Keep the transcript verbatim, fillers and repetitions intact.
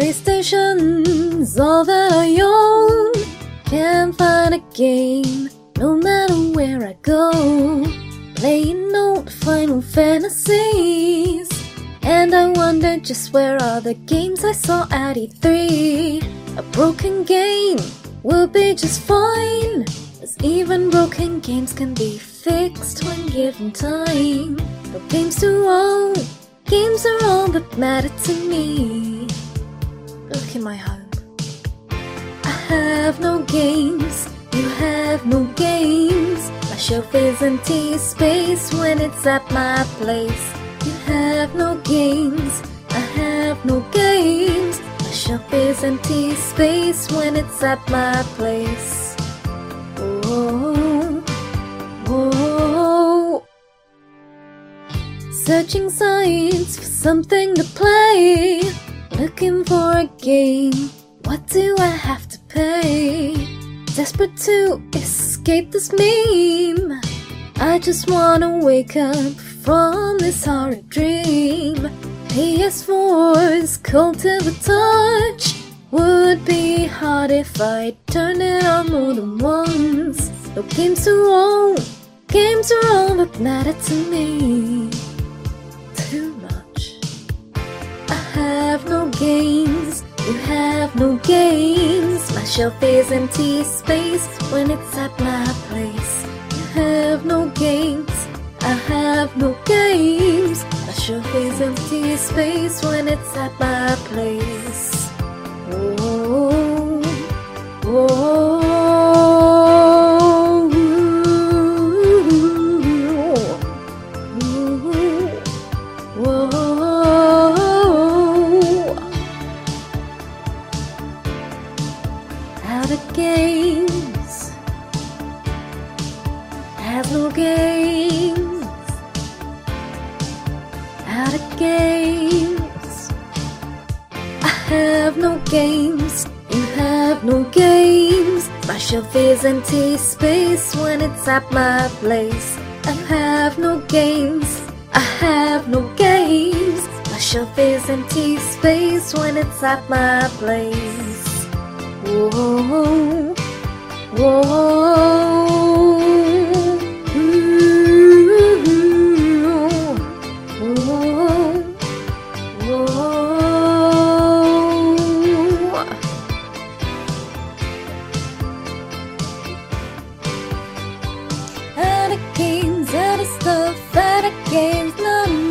PlayStation's all that I own. Can't find a game, no matter where I go. Playing old Final Fantasies, and I wonder just where are the games I saw at E three. A broken game will be just fine, as even broken games can be fixed when given time. No games too old, games are all that matter to me. Look in my home. I have no games, you have no games. My shelf is empty space when it's at my place. You have no games, I have no games. My shelf is empty space when it's at my place. Whoa, whoa. Searching sites for something to play, looking for a game. What do I have to pay? Desperate to escape this meme. I just wanna wake up from this horrid dream. P S four's cold to the touch. Would be hard if I turned it on more than once. No games too old, games are all that matter to me. Too much. I have no games, you have no games. My shelf is empty space when it's at my place. You have no games, I have no games. My shelf is empty space when it's at my place. Whoa, whoa. Out of games, have no games. Out of games, I have no games, you have no games. My shelf is empty space when it's at my place. I have no games, I have no games. My shelf is empty space when it's at my place. Whoa, whoa. Out of games, out of stuff, out of games, not